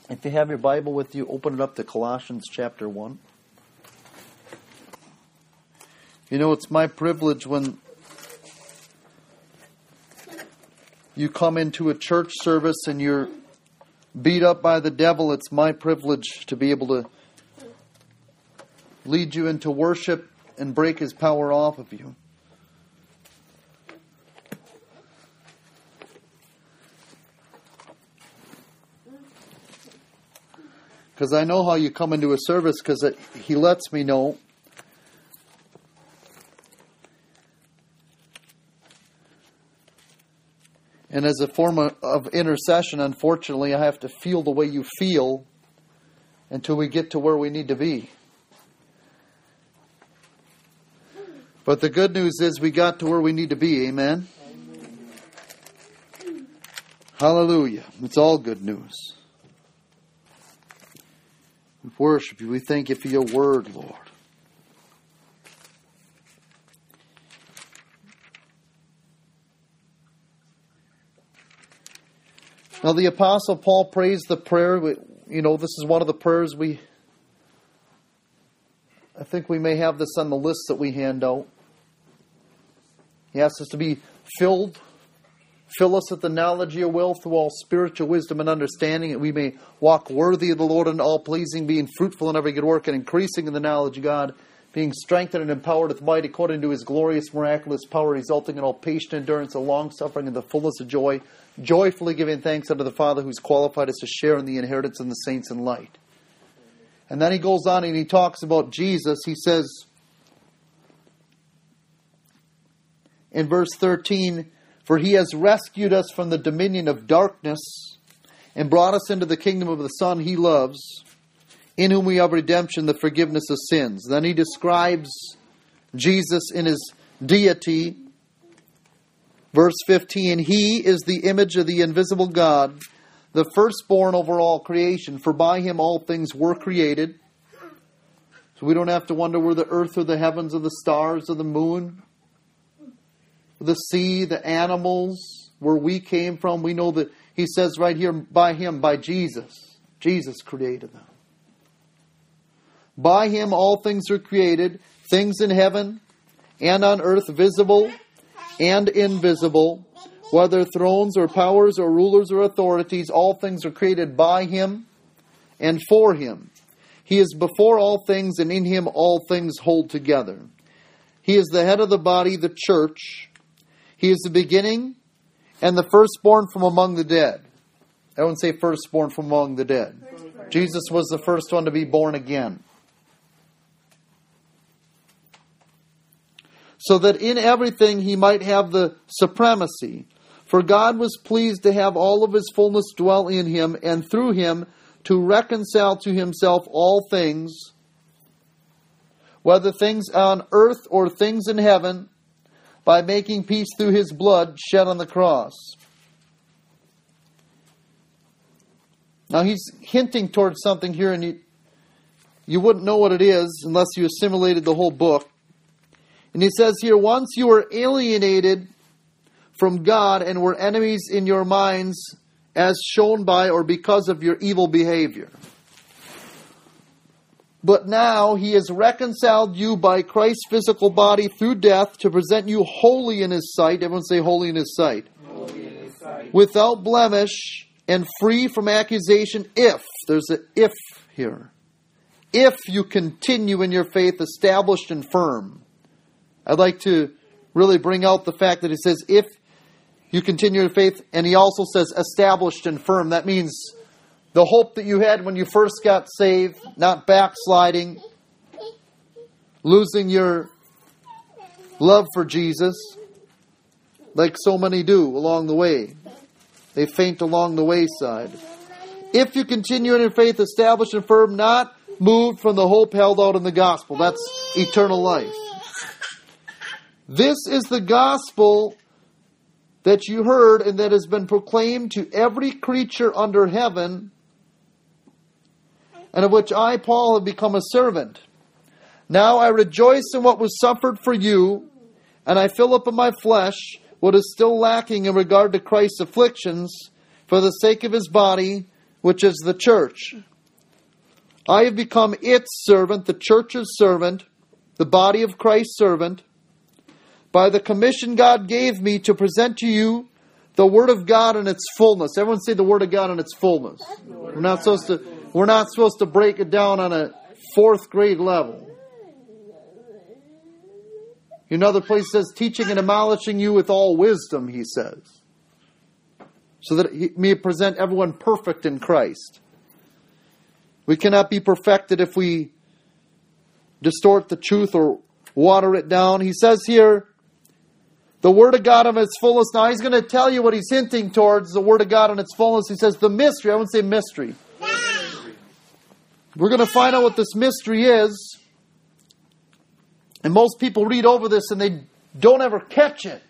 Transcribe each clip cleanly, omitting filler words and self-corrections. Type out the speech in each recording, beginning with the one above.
If you have your Bible with you, open it up to Colossians chapter 1. You know, it's my privilege when you come into a church service and you're beat up by the devil. It's my privilege to be able to lead you into worship and break his power off of you. Because I know how you come into a service, because he lets me know. And as a form of intercession, unfortunately, I have to feel the way you feel until we get to where we need to be. But the good news is we got to where we need to be. Amen? Hallelujah. It's all good news. We worship you. We thank you for your word, Lord. Now the Apostle Paul prays the prayer. You know, this is one of the prayers I think we may have this on the list that we hand out. He asks us to be filled. Fill us with the knowledge of your will through all spiritual wisdom and understanding, that we may walk worthy of the Lord and all pleasing, being fruitful in every good work and increasing in the knowledge of God, being strengthened and empowered with might according to his glorious miraculous power, resulting in all patient endurance and long-suffering and the fullness of joy, joyfully giving thanks unto the Father who's qualified us to share in the inheritance in the saints in light. And then he goes on and he talks about Jesus. He says in verse 13, "For he has rescued us from the dominion of darkness and brought us into the kingdom of the Son he loves, in whom we have redemption, the forgiveness of sins." Then he describes Jesus in his deity. Verse 15, "He is the image of the invisible God, the firstborn over all creation. For by him all things were created." So we don't have to wonder where the earth or the heavens or the stars or the moon, the sea, the animals, where we came from. We know that he says right here, by him, by Jesus. Jesus created them. By him all things are created, things in heaven and on earth, visible and invisible, whether thrones or powers or rulers or authorities, all things are created by him and for him. He is before all things, and in him all things hold together. He is the head of the body, the church. He is the beginning and the firstborn from among the dead. I wouldn't say firstborn from among the dead. Jesus was the first one to be born again. So that in everything he might have the supremacy. For God was pleased to have all of his fullness dwell in him, and through him to reconcile to himself all things, whether things on earth or things in heaven, by making peace through his blood shed on the cross. Now he's hinting towards something here, and you wouldn't know what it is unless you assimilated the whole book. And he says here, once you were alienated from God and were enemies in your minds, as shown by or because of your evil behavior. But now he has reconciled you by Christ's physical body through death to present you holy in his sight. Everyone say holy in his sight. Holy in his sight. Without blemish and free from accusation, if, there's an if here, if you continue in your faith established and firm. I'd like to really bring out the fact that it says if you continue in faith, and he also says established and firm. That means the hope that you had when you first got saved, not backsliding, losing your love for Jesus, like so many do along the way. They faint along the wayside. If you continue in your faith, established and firm, not moved from the hope held out in the gospel. That's eternal life. This is the gospel that you heard and that has been proclaimed to every creature under heaven, and of which I, Paul, have become a servant. Now I rejoice in what was suffered for you, and I fill up in my flesh what is still lacking in regard to Christ's afflictions for the sake of his body, which is the church. I have become its servant, the church's servant, the body of Christ's servant, by the commission God gave me to present to you the Word of God in its fullness. Everyone say the Word of God in its fullness. We're not supposed to break it down on a 4th grade level. Another place says, teaching and admonishing you with all wisdom, he says, so that he may present everyone perfect in Christ. We cannot be perfected if we distort the truth or water it down. He says here, the Word of God in its fullness. Now he's going to tell you what he's hinting towards, the Word of God in its fullness. He says the mystery. I wouldn't say mystery. We're going to find out what this mystery is. And most people read over this and they don't ever catch it.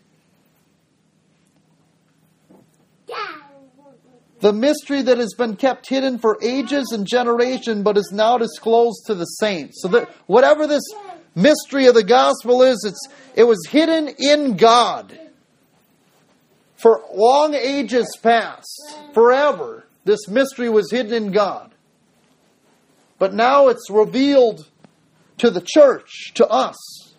The mystery that has been kept hidden for ages and generations, but is now disclosed to the saints. So that whatever this mystery of the gospel is, it was hidden in God for long ages past. Forever, this mystery was hidden in God. But now it's revealed to the church, to us.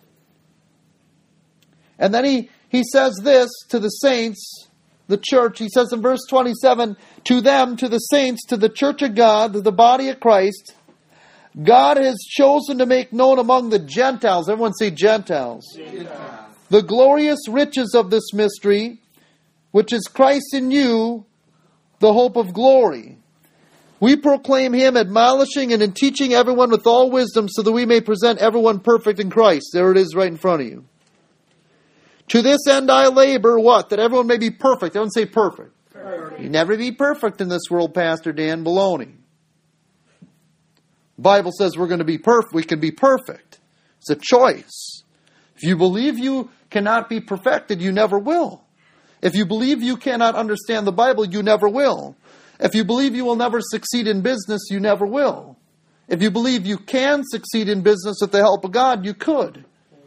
And then he says this to the saints, the church. He says in verse 27, to them, to the saints, to the church of God, the body of Christ, God has chosen to make known among the Gentiles. Everyone say Gentiles. Gentiles. The glorious riches of this mystery, which is Christ in you, the hope of glory. We proclaim Him, admonishing and in teaching everyone with all wisdom, so that we may present everyone perfect in Christ. There it is right in front of you. To this end I labor, what? That everyone may be perfect. Everyone say perfect. Perfect. You never be perfect in this world, Pastor Dan. Baloney. The Bible says we're going to be perfect. We can be perfect. It's a choice. If you believe you cannot be perfected, you never will. If you believe you cannot understand the Bible, you never will. If you believe you will never succeed in business, you never will. If you believe you can succeed in business with the help of God, you could.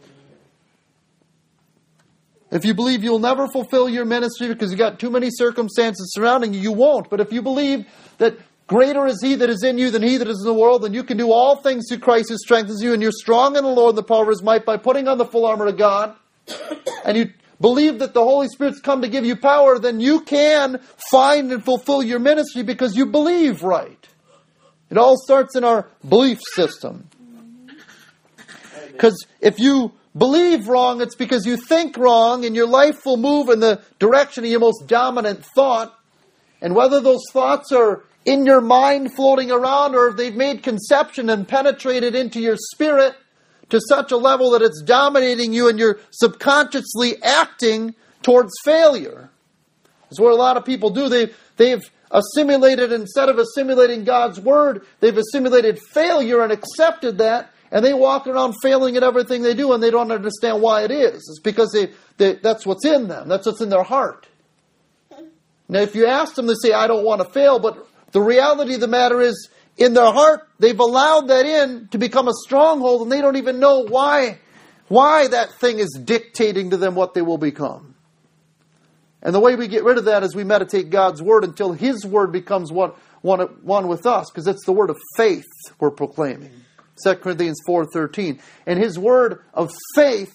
If you believe you'll never fulfill your ministry because you got too many circumstances surrounding you, you won't. But if you believe that greater is He that is in you than he that is in the world, then you can do all things through Christ who strengthens you, and you're strong in the Lord and the power of His might by putting on the full armor of God, and you believe that the Holy Spirit's come to give you power, then you can find and fulfill your ministry because you believe right. It all starts in our belief system. Because if you believe wrong, it's because you think wrong, and your life will move in the direction of your most dominant thought. And whether those thoughts are in your mind floating around, or if they've made conception and penetrated into your spirit to such a level that it's dominating you and you're subconsciously acting towards failure. That's what a lot of people do. They've assimilated, instead of assimilating God's Word, they've assimilated failure and accepted that. And they walk around failing at everything they do, and they don't understand why it is. It's because that's what's in them. That's what's in their heart. Now, if you ask them, they say, I don't want to fail. But the reality of the matter is, in their heart, they've allowed that in to become a stronghold, and they don't even know why that thing is dictating to them what they will become. And the way we get rid of that is we meditate God's Word until His Word becomes one with us, because it's the word of faith we're proclaiming. 2 Corinthians 4:13. And His word of faith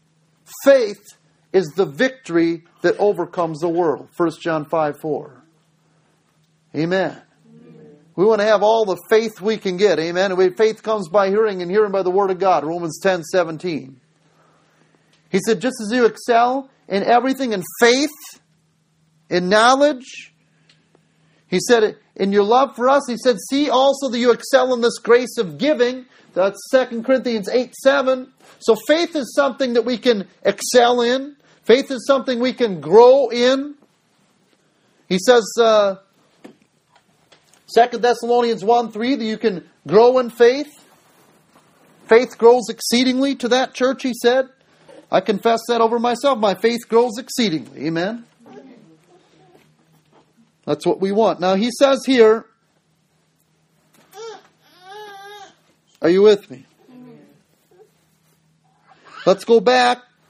is the victory that overcomes the world. 1 John 5:4. Amen. We want to have all the faith we can get. Amen. And faith comes by hearing, and hearing by the Word of God. Romans 10:17. He said, just as you excel in everything, in faith, in knowledge. He said, in your love for us, He said, see also that you excel in this grace of giving. That's 2 Corinthians 8:7. So faith is something that we can excel in. Faith is something we can grow in. He says, 2 Thessalonians 1:3, that you can grow in faith. Faith grows exceedingly to that church, he said. I confess that over myself. My faith grows exceedingly. Amen. That's what we want. Now he says here, are you with me? Let's go back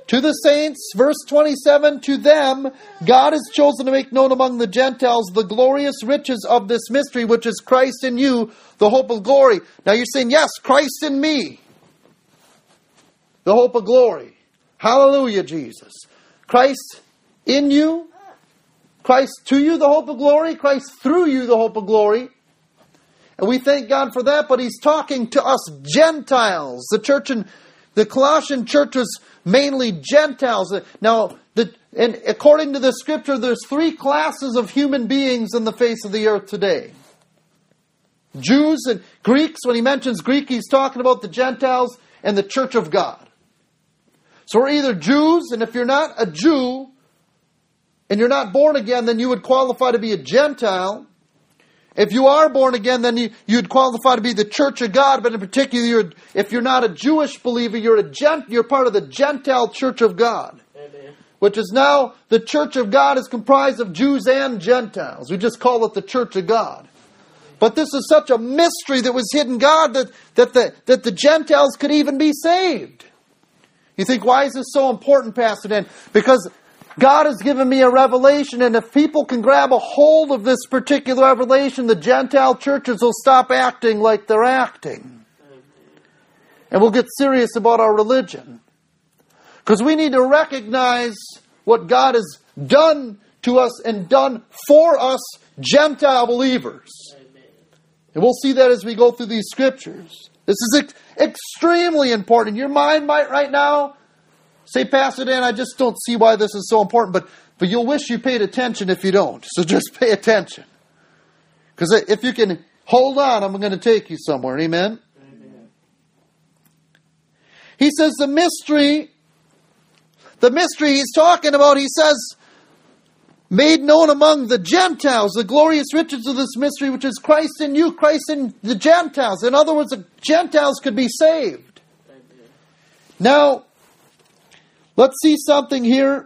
To the saints, verse 27, to them God has chosen to make known among the Gentiles the glorious riches of this mystery, which is Christ in you, the hope of glory. Now you're saying, yes, Christ in me, the hope of glory. Hallelujah, Jesus. Christ in you, Christ to you, the hope of glory, Christ through you, the hope of glory. And we thank God for that, but He's talking to us Gentiles. The Colossian church was mainly Gentiles. Now, and according to the Scripture, there's 3 classes of human beings on the face of the earth today. Jews and Greeks. When he mentions Greek, he's talking about the Gentiles and the church of God. So we're either Jews, and if you're not a Jew, and you're not born again, then you would qualify to be a Gentile. If you are born again, then you'd qualify to be the church of God. But in particular, if you're not a Jewish believer, you're part of the Gentile church of God. Amen. Which is now, the church of God is comprised of Jews and Gentiles. We just call it the church of God. But this is such a mystery that was hidden God that the Gentiles could even be saved. You think, why is this so important, Pastor Dan? Because God has given me a revelation, and if people can grab a hold of this particular revelation, the Gentile churches will stop acting like they're acting. And we'll get serious about our religion. Because we need to recognize what God has done to us and done for us, Gentile believers. And we'll see that as we go through these scriptures. This is extremely important. Your mind might right now say, Pastor Dan, I just don't see why this is so important. But you'll wish you paid attention if you don't. So just pay attention. Because if you can hold on, I'm going to take you somewhere. Amen? Amen. He says the mystery he's talking about, he says, made known among the Gentiles, the glorious riches of this mystery, which is Christ in you, Christ in the Gentiles. In other words, the Gentiles could be saved. Amen. Now, let's see something here.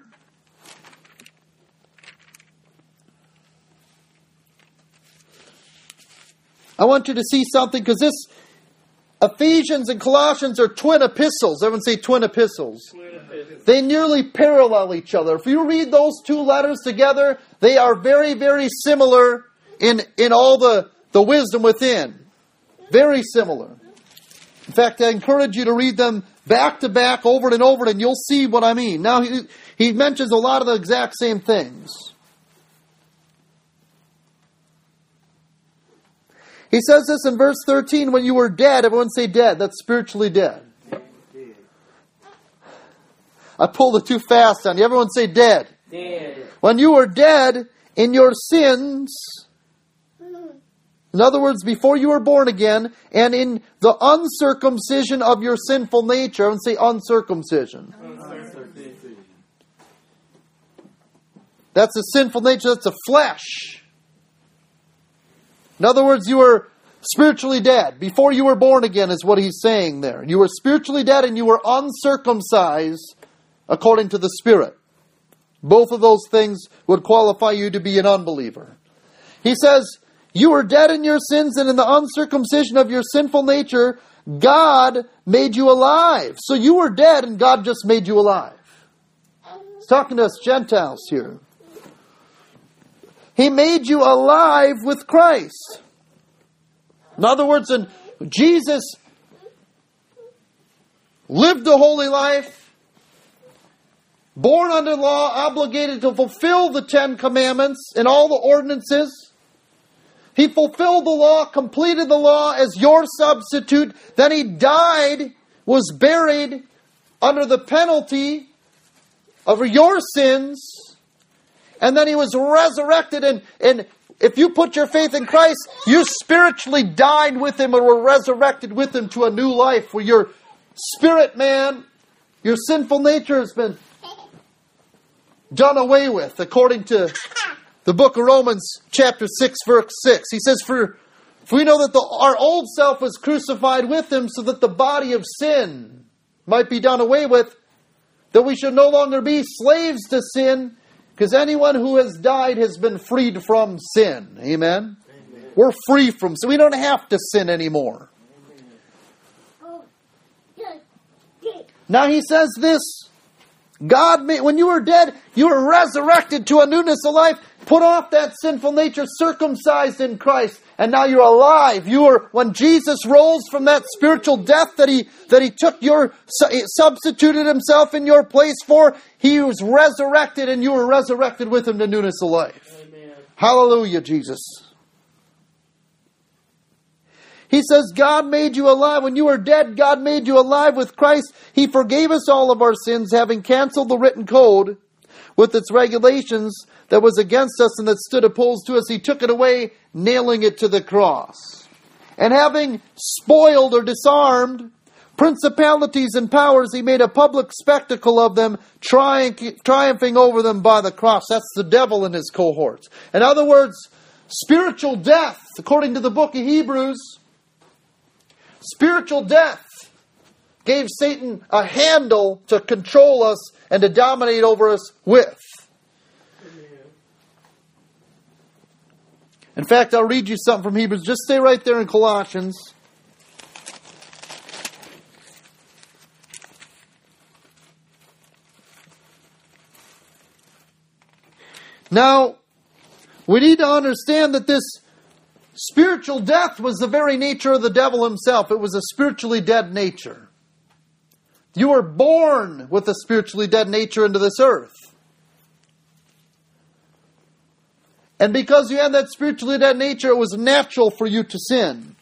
I want you to see something, because this Ephesians and Colossians are twin epistles. Everyone say twin epistles. They nearly parallel each other. If you read those 2 letters together, they are very, very similar in all the wisdom within. Very similar. In fact, I encourage you to read them back to back, over and over, and you'll see what I mean. Now, he mentions a lot of the exact same things. He says this in verse 13, when you were dead, everyone say dead, that's spiritually dead. I pulled it too fast on you. Everyone say dead. Dead. When you were dead in your sins, in other words, before you were born again, and in the uncircumcision of your sinful nature. And say uncircumcision. That's a sinful nature. That's a flesh. In other words, you were spiritually dead. Before you were born again is what he's saying there. You were spiritually dead and you were uncircumcised according to the Spirit. Both of those things would qualify you to be an unbeliever. He says, you were dead in your sins, and in the uncircumcision of your sinful nature, God made you alive. So you were dead, and God just made you alive. He's talking to us Gentiles here. He made you alive with Christ. In other words, Jesus lived a holy life, born under law, obligated to fulfill the 10 commandments and all the ordinances. He fulfilled the law, completed the law as your substitute. Then he died, was buried under the penalty of your sins. And then he was resurrected. And if you put your faith in Christ, you spiritually died with him and were resurrected with him to a new life where your spirit man, your sinful nature has been done away with, according to the book of Romans chapter 6, verse 6. He says, For we know that our old self was crucified with him so that the body of sin might be done away with, that we should no longer be slaves to sin, because anyone who has died has been freed from sin. Amen? Amen. We're free from sin. We don't have to sin anymore. Amen. Now he says this, When you were dead, you were resurrected to a newness of life. Put off that sinful nature, circumcised in Christ, and now you're alive. When Jesus rose from that spiritual death that he took substituted himself in your place for, he was resurrected, and you were resurrected with him to newness of life. Amen. Hallelujah, Jesus. He says, God made you alive. When you were dead, God made you alive with Christ. He forgave us all of our sins, having canceled the written code with its regulations that was against us and that stood opposed to us. He took it away, nailing it to the cross. And having spoiled or disarmed principalities and powers, he made a public spectacle of them, triumphing over them by the cross. That's the devil and his cohorts. In other words, spiritual death, according to the book of Hebrews, spiritual death gave Satan a handle to control us and to dominate over us with. In fact, I'll read you something from Hebrews. Just stay right there in Colossians. Now, we need to understand that this spiritual death was the very nature of the devil himself. It was a spiritually dead nature. You were born with a spiritually dead nature into this earth. And because you had that spiritually dead nature, it was natural for you to sin.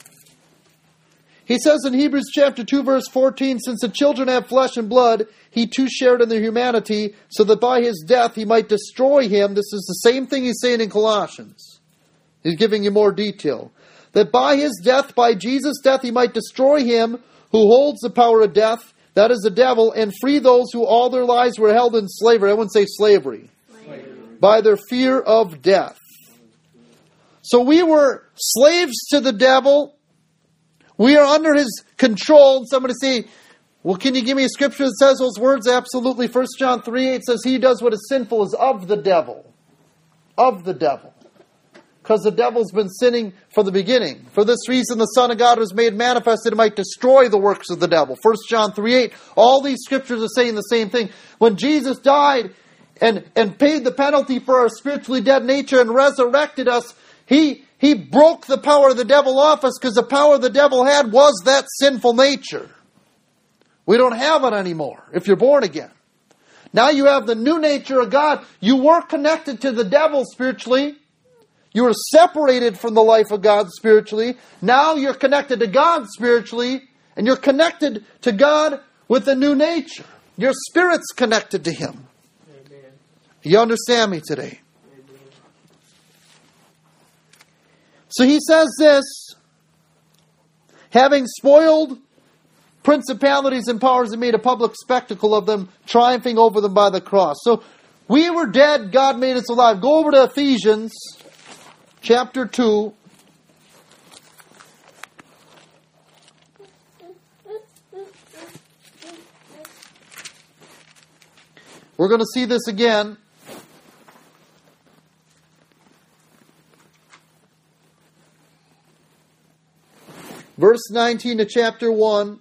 He says in Hebrews chapter 2, verse 14, since the children have flesh and blood, he too shared in their humanity, so that by his death he might destroy him. This is the same thing he's saying in Colossians. He's giving you more detail. That by his death, by Jesus' death, he might destroy him who holds the power of death, that is the devil, and free those who all their lives were held in slavery. I wouldn't say slavery. By their fear of death. So we were slaves to the devil. We are under his control. And somebody say, well, can you give me a scripture that says those words? Absolutely. 1 John 3:8 says, he does what is sinful is of the devil. Of the devil. Because the devil's been sinning from the beginning. For this reason, the Son of God was made manifest that it might destroy the works of the devil. 1 John 3:8. All these scriptures are saying the same thing. When Jesus died and paid the penalty for our spiritually dead nature and resurrected us, he broke the power of the devil off us, because the power the devil had was that sinful nature. We don't have it anymore if you're born again. Now you have the new nature of God. You were connected to the devil spiritually. You were separated from the life of God spiritually. Now you're connected to God spiritually, and you're connected to God with a new nature. Your spirit's connected to him. Amen. You understand me today? Amen. So he says this, having spoiled principalities and powers and made a public spectacle of them, triumphing over them by the cross. So we were dead, God made us alive. Go over to Ephesians chapter 2. We're going to see this again. Verse 19 to chapter 1.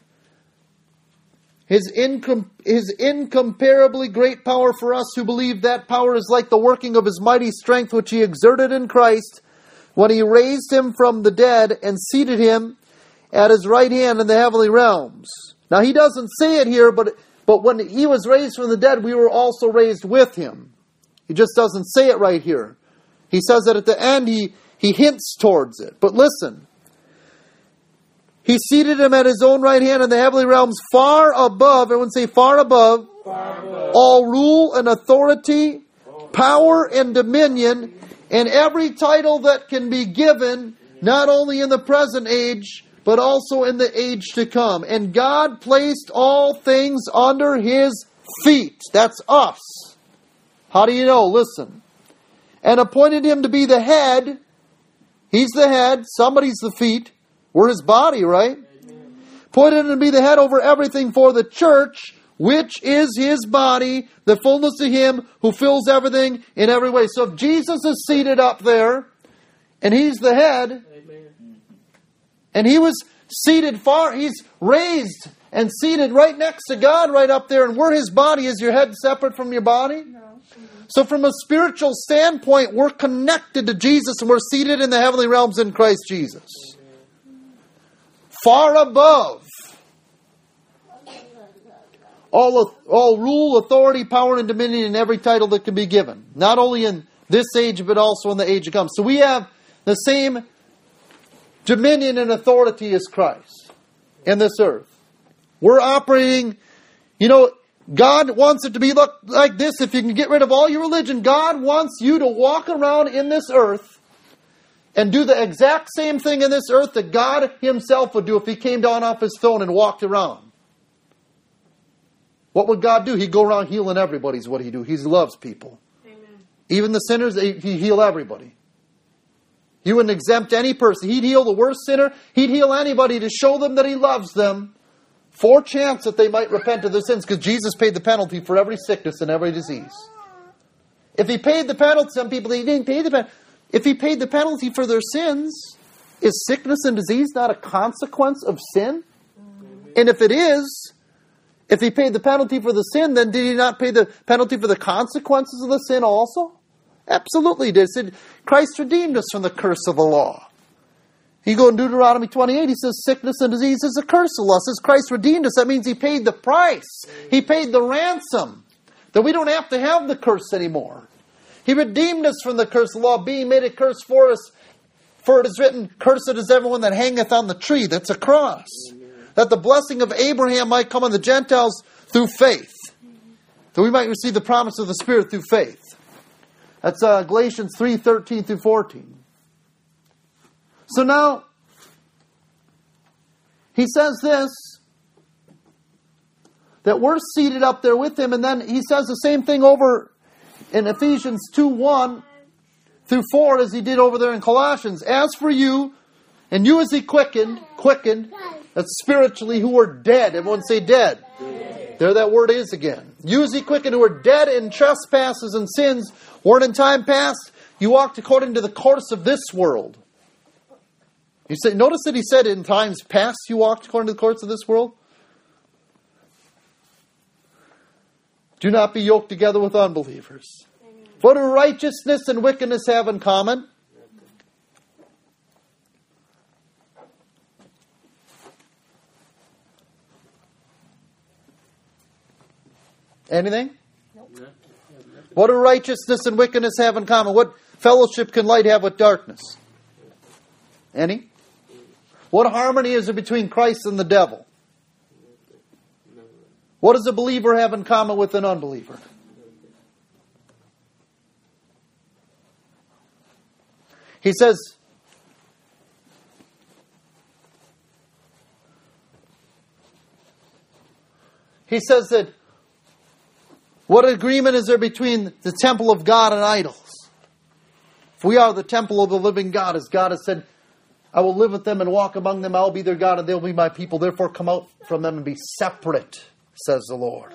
His incomparably great power for us who believe, that power is like the working of his mighty strength which he exerted in Christ when he raised him from the dead and seated him at his right hand in the heavenly realms. Now he doesn't say it here, but when he was raised from the dead, we were also raised with him. He just doesn't say it right here. He says that at the end, he hints towards it. But listen. He seated him at his own right hand in the heavenly realms, far above, everyone say far above, all rule and authority, power and dominion, and every title that can be given, not only in the present age, but also in the age to come. And God placed all things under his feet. That's us. How do you know? Listen. And appointed him to be the head. He's the head. Somebody's the feet. We're his body, right? Amen. Appointed him to be the head over everything for the church, which is his body, the fullness of him who fills everything in every way. So if Jesus is seated up there, and he's the head, amen, and he was seated he's raised and seated right next to God right up there, and we're His body. Is your head separate from your body? No. So from a spiritual standpoint, we're connected to Jesus, and we're seated in the heavenly realms in Christ Jesus. Far above all rule, authority, power, and dominion, and every title that can be given. Not only in this age, but also in the age to come. So we have the same dominion and authority as Christ in this earth. We're operating, God wants it to be like this. If you can get rid of all your religion, God wants you to walk around in this earth and do the exact same thing in this earth that God Himself would do if He came down off His throne and walked around. What would God do? He'd go around healing everybody is what He'd do. He loves people. Amen. Even the sinners, He'd heal everybody. He wouldn't exempt any person. He'd heal the worst sinner. He'd heal anybody to show them that He loves them for chance that they might repent of their sins, because Jesus paid the penalty for every sickness and every disease. If He paid the penalty, some people, He didn't pay the penalty. If He paid the penalty for their sins, is sickness and disease not a consequence of sin? And if it is, if He paid the penalty for the sin, then did He not pay the penalty for the consequences of the sin also? Absolutely He did. It said, Christ redeemed us from the curse of the law. You go in Deuteronomy 28, He says, sickness and disease is a curse of us. As Christ redeemed us, that means He paid the price. He paid the ransom. That we don't have to have the curse anymore. He redeemed us from the curse of the law, being made a curse for us. For it is written, cursed is everyone that hangeth on the tree. That's a cross. That the blessing of Abraham might come on the Gentiles through faith. That we might receive the promise of the Spirit through faith. That's Galatians 3:13 through 14. So now, he says this, that we're seated up there with Him, and then he says the same thing over in Ephesians 2:1 through 4 as he did over there in Colossians. As for you, and you as He quickened, that's spiritually who are dead. Everyone say dead. There that word is again. You as He quickened who are dead in trespasses and sins, wherein in time past you walked according to the course of this world. You say, notice that He said in times past you walked according to the course of this world. Do not be yoked together with unbelievers. What do righteousness and wickedness have in common? Anything? Nope. What do righteousness and wickedness have in common? What fellowship can light have with darkness? Any? What harmony is there between Christ and the devil? What does a believer have in common with an unbeliever? He says, that what agreement is there between the temple of God and idols? If we are the temple of the living God, as God has said, I will live with them and walk among them. I will be their God and they'll be my people. Therefore come out from them and be separate, says the Lord.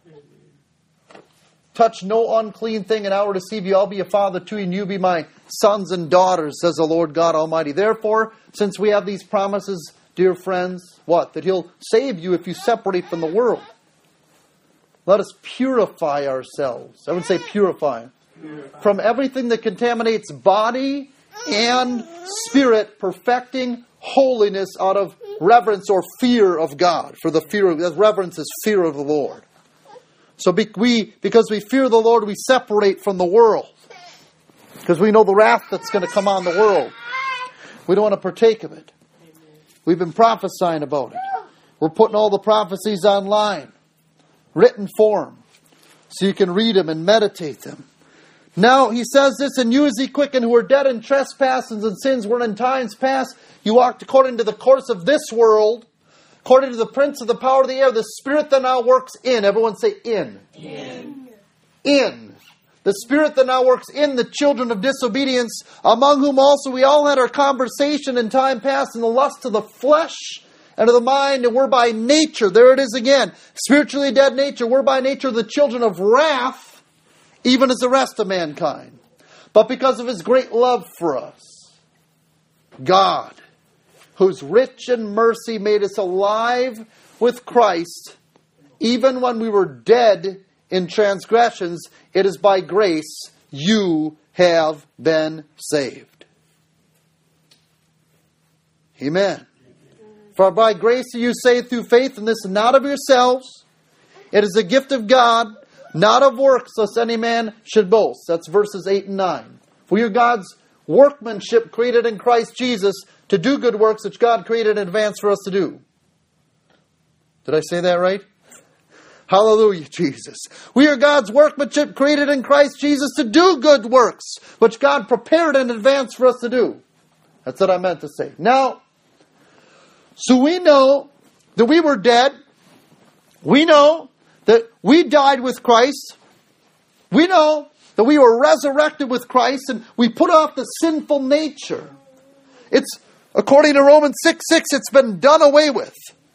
Touch no unclean thing and I will receive you. I'll be a father to you and you be my sons and daughters, says the Lord God Almighty. Therefore, since we have these promises, dear friends, what? That He'll save you if you separate from the world. Let us purify ourselves. I would say purify. From everything that contaminates body and spirit, perfecting holiness out of reverence or fear of God. For the fear of reverence is fear of the Lord. So because we fear the Lord, we separate from the world. Because we know the wrath that's going to come on the world. We don't want to partake of it. We've been prophesying about it. We're putting all the prophecies online. Written form. So you can read them and meditate them. Now, he says this, and you as He quickened who were dead in trespasses and sins, were in times past, you walked according to the course of this world, according to the prince of the power of the air, the spirit that now works in. Everyone say in. In. The spirit that now works in the children of disobedience, among whom also we all had our conversation in time past in the lust of the flesh and of the mind, and we're by nature, there it is again, spiritually dead nature, we're by nature the children of wrath, even as the rest of mankind. But because of His great love for us, God, who's rich in mercy, made us alive with Christ, even when we were dead in transgressions, it is by grace you have been saved. Amen. For by grace are you saved through faith, and this is not of yourselves. It is a gift of God, not of works, lest any man should boast. That's verses 8 and 9. For you're God's workmanship created in Christ Jesus to do good works which God created in advance for us to do. Did I say that right? Hallelujah, Jesus. We are God's workmanship created in Christ Jesus to do good works which God prepared in advance for us to do. That's what I meant to say. Now, so we know that we were dead. We know that we died with Christ. We know that we were resurrected with Christ and we put off the sinful nature. It's, according to Romans 6:6, it's been done away with.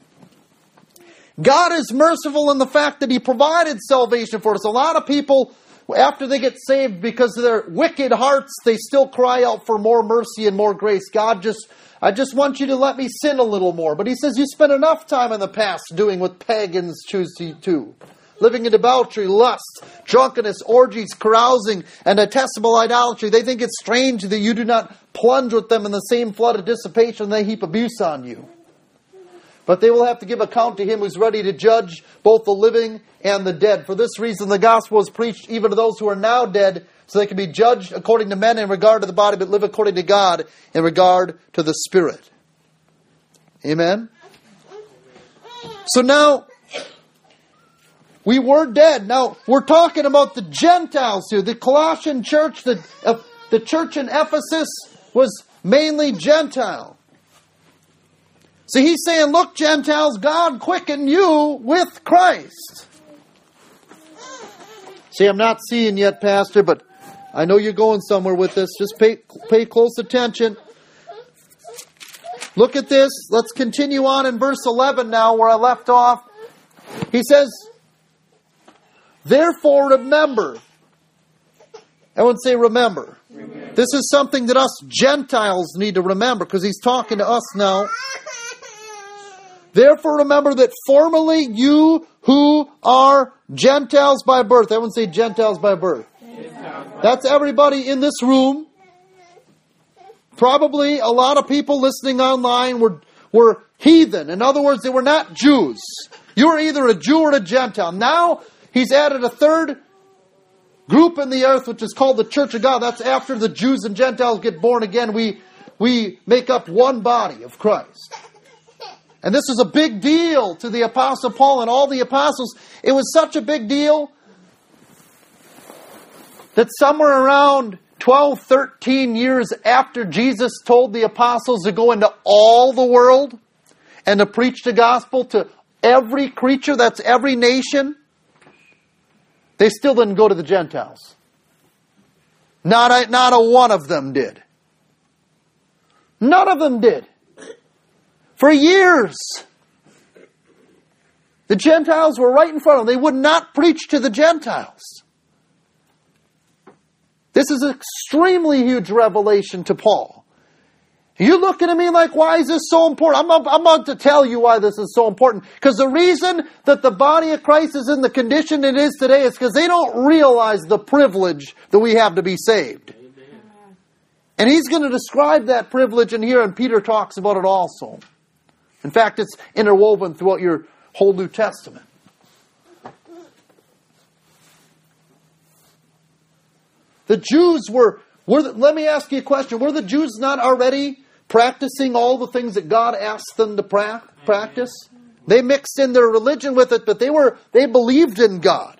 God is merciful in the fact that He provided salvation for us. A lot of people, after they get saved, because of their wicked hearts, they still cry out for more mercy and more grace. I just want you to let me sin a little more. But He says, you spent enough time in the past doing what pagans choose to do. Living in debauchery, lust, drunkenness, orgies, carousing, and detestable idolatry. They think it's strange that you do not plunge with them in the same flood of dissipation and they heap abuse on you. But they will have to give account to Him who's ready to judge both the living and the dead. For this reason, the gospel is preached even to those who are now dead, so they can be judged according to men in regard to the body, but live according to God in regard to the Spirit. Amen? So now, we were dead. Now, we're talking about the Gentiles here. The Colossian church, the church in Ephesus was mainly Gentile. So he's saying, look, Gentiles, God quickened you with Christ. See, I'm not seeing yet, Pastor, but I know you're going somewhere with this. Just pay close attention. Look at this. Let's continue on in verse 11 now, where I left off. He says, therefore remember. Everyone say remember. Remember. This is something that us Gentiles need to remember, because he's talking to us now. Therefore remember that formerly you who are Gentiles by birth. Everyone say Gentiles by birth. That's everybody in this room. Probably a lot of people listening online were heathen. In other words, they were not Jews. You were either a Jew or a Gentile. Now he's added a third group in the earth, which is called the Church of God. That's after the Jews and Gentiles get born again. We make up one body of Christ. And this is a big deal to the Apostle Paul and all the apostles. It was such a big deal that somewhere around 12, 13 years after Jesus told the apostles to go into all the world and to preach the gospel to every creature, that's every nation, they still didn't go to the Gentiles. Not a one of them did. None of them did. For years, the Gentiles were right in front of them. They would not preach to the Gentiles. This is an extremely huge revelation to Paul. You're looking at me like, why is this so important? I'm about to tell you why this is so important. Because the reason that the body of Christ is in the condition it is today is because they don't realize the privilege that we have to be saved. Amen. And he's going to describe that privilege in here, and Peter talks about it also. In fact, it's interwoven throughout your whole New Testament. The Jews let me ask you a question. Were the Jews not already practicing all the things that God asked them to practice? They mixed in their religion with it, but they believed in God.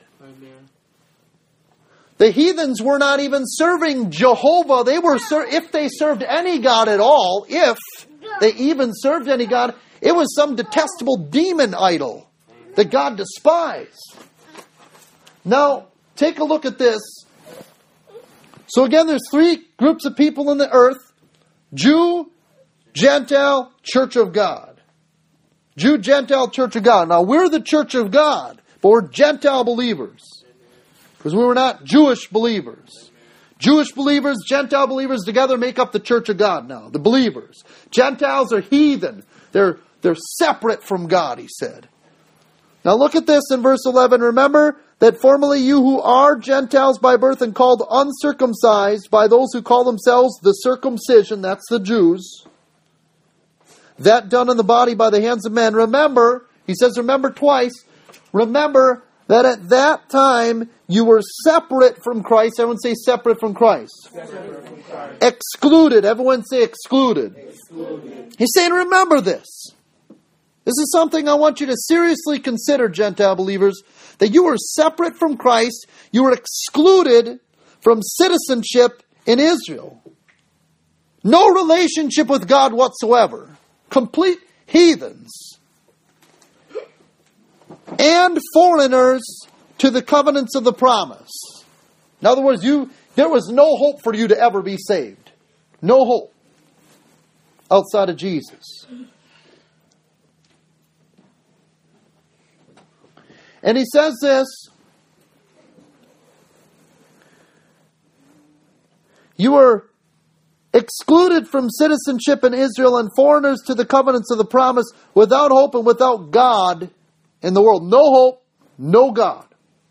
The heathens were not even serving Jehovah. If they served any God at all, if they even served any God, it was some detestable demon idol that God despised. Now, take a look at this. So again, there's three groups of people in the earth. Jew, Gentile, Church of God. Jew, Gentile, Church of God. Now, we're the Church of God, but we're Gentile believers. Because we were not Jewish believers. Jewish believers, Gentile believers together make up the Church of God now. The believers. Gentiles are heathen. They're They're separate from God, he said. Now look at this in verse 11. Remember that formerly you who are Gentiles by birth and called uncircumcised by those who call themselves the circumcision, that's the Jews, that done in the body by the hands of men. Remember, he says remember twice, remember that at that time you were separate from Christ. Everyone say separate from Christ. Separate from Christ. Excluded. Everyone say excluded. Excluded. He's saying remember this. This is something I want you to seriously consider, Gentile believers, that you were separate from Christ. You were excluded from citizenship in Israel. No relationship with God whatsoever. Complete heathens. And foreigners to the covenants of the promise. In other words, there was no hope for you to ever be saved. No hope outside of Jesus. And he says this, you were excluded from citizenship in Israel and foreigners to the covenants of the promise, without hope and without God in the world. No hope, no God.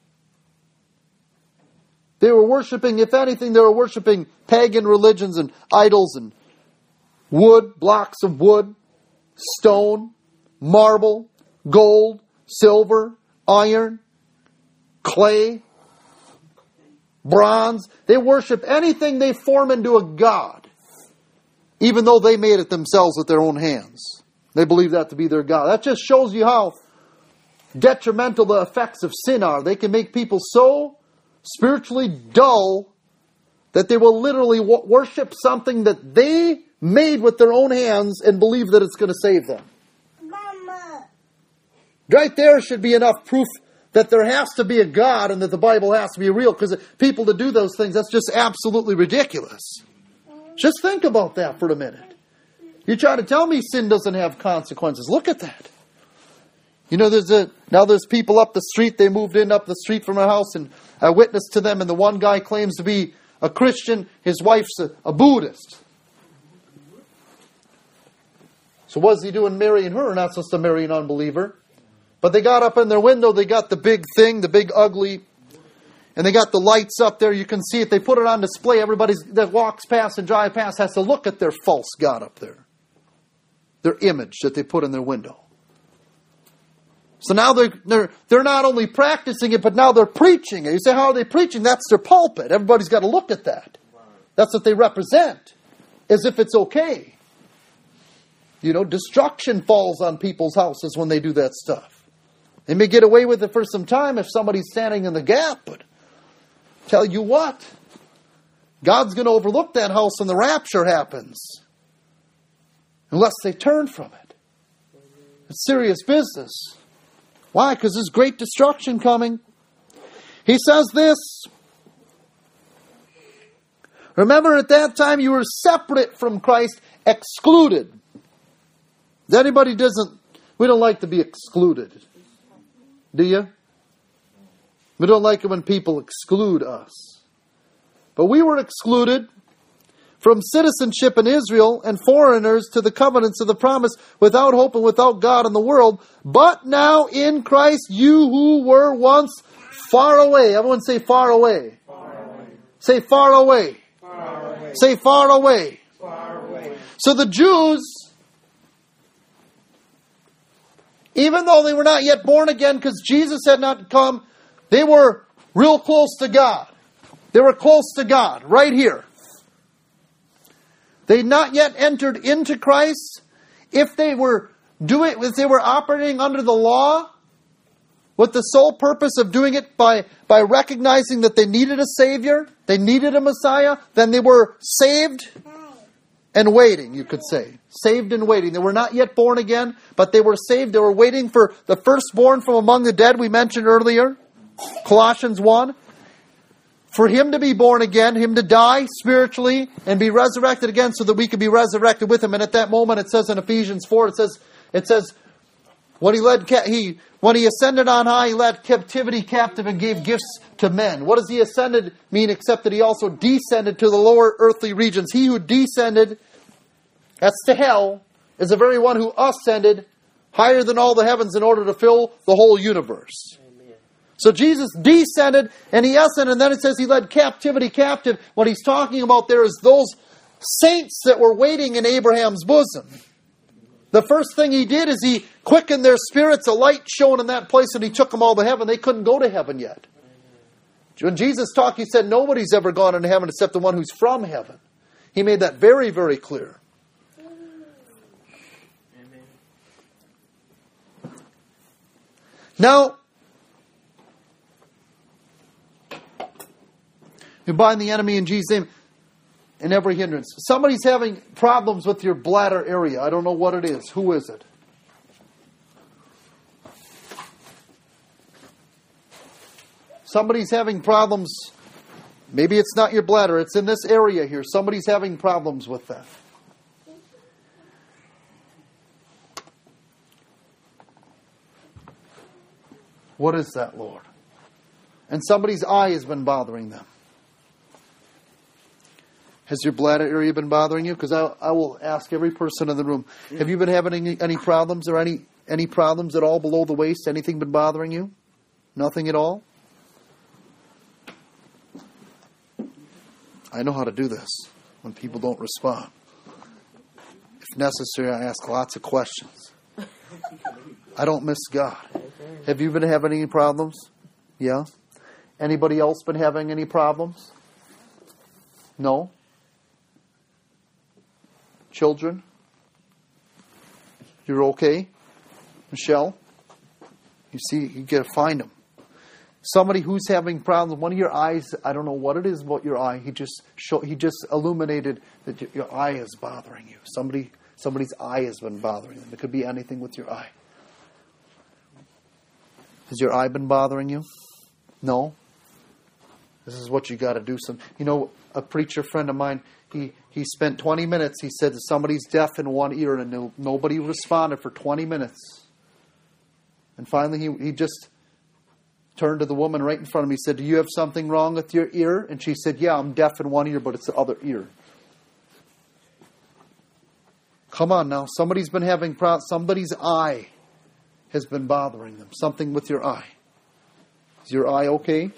They were worshiping, if anything, they were worshiping pagan religions and idols and wood, blocks of wood, stone, marble, gold, silver, iron, clay, bronze. They worship anything they form into a god, even though they made it themselves with their own hands. They believe that to be their God. That just shows you how detrimental the effects of sin are. They can make people so spiritually dull that they will literally worship something that they made with their own hands and believe that it's going to save them. Mama. Right there should be enough proof that there has to be a God and that the Bible has to be real, because people to do those things, that's just absolutely ridiculous. Just think about that for a minute. You try to tell me sin doesn't have consequences. Look at that. You know, now there's people up the street. They moved in up the street from our house, and I witnessed to them, and the one guy claims to be a Christian. His wife's a Buddhist. So what's he doing marrying her? Not supposed to marry an unbeliever. But they got up in their window, they got the big thing, the big ugly, and they got the lights up there. You can see it. They put it on display. Everybody that walks past and drives past has to look at their false god up there. Their image that they put in their window. So now they're not only practicing it, but now they're preaching it. You say, how are they preaching? That's their pulpit. Everybody's got to look at that. That's what they represent, as if it's okay. You know, destruction falls on people's houses when they do that stuff. They may get away with it for some time if somebody's standing in the gap, but tell you what, God's going to overlook that house when the rapture happens. Unless they turn from it. It's serious business. Why? Because there's great destruction coming. He says this. Remember, at that time you were separate from Christ, excluded. Anybody we don't like to be excluded. Do you? We don't like it when people exclude us. But we were excluded from citizenship in Israel and foreigners to the covenants of the promise, without hope and without God in the world. But now in Christ, you who were once far away. Everyone say far away. Far away. Say far away. Far away. Say far away. Far away. So the Jews, even though they were not yet born again because Jesus had not come, they were real close to God. They were close to God, right here. They had not yet entered into Christ. If they were operating under the law, with the sole purpose of doing it by recognizing that they needed a Savior, they needed a Messiah, then they were saved and waiting, you could say. Saved and waiting. They were not yet born again, but they were saved. They were waiting for the firstborn from among the dead, we mentioned earlier, Colossians 1. For Him to be born again, Him to die spiritually and be resurrected again so that we could be resurrected with Him. And at that moment, it says in Ephesians 4, it says, when He ascended on high, He led captivity captive and gave gifts to men. What does He ascended mean except that He also descended to the lower earthly regions? He who descended, that's to hell, is the very one who ascended higher than all the heavens in order to fill the whole universe. Amen. So Jesus descended and He ascended, and then it says He led captivity captive. What He's talking about there is those saints that were waiting in Abraham's bosom. The first thing He did is He quickened their spirits, a light shone in that place, and He took them all to heaven. They couldn't go to heaven yet. When Jesus talked, He said nobody's ever gone into heaven except the one who's from heaven. He made that very, very clear. Amen. Now, you bind the enemy in Jesus' name and every hindrance. Somebody's having problems with your bladder area. I don't know what it is. Who is it? Somebody's having problems. Maybe it's not your bladder. It's in this area here. Somebody's having problems with that. What is that, Lord? And somebody's eye has been bothering them. Has your bladder area been bothering you? Because I will ask every person in the room, have you been having any problems or any problems at all below the waist? Anything been bothering you? Nothing at all? I know how to do this when people don't respond. If necessary, I ask lots of questions. I don't miss God. Have you been having any problems? Yeah? Anybody else been having any problems? No? Children? You're okay? Michelle? You see, you got to find them. Somebody who's having problems, one of your eyes, I don't know what it is about your eye. He just illuminated that your eye is bothering you. Somebody's eye has been bothering them. It could be anything with your eye. Has your eye been bothering you? No? This is what you got to do. A preacher friend of mine, he spent 20 minutes. He said that somebody's deaf in one ear, and nobody responded for 20 minutes. And finally, he just turned to the woman right in front of him. He said, "Do you have something wrong with your ear?" And she said, "Yeah, I'm deaf in one ear, but it's the other ear." Come on now. Somebody's been having problems. Somebody's eye has been bothering them. Something with your eye. Is your eye okay?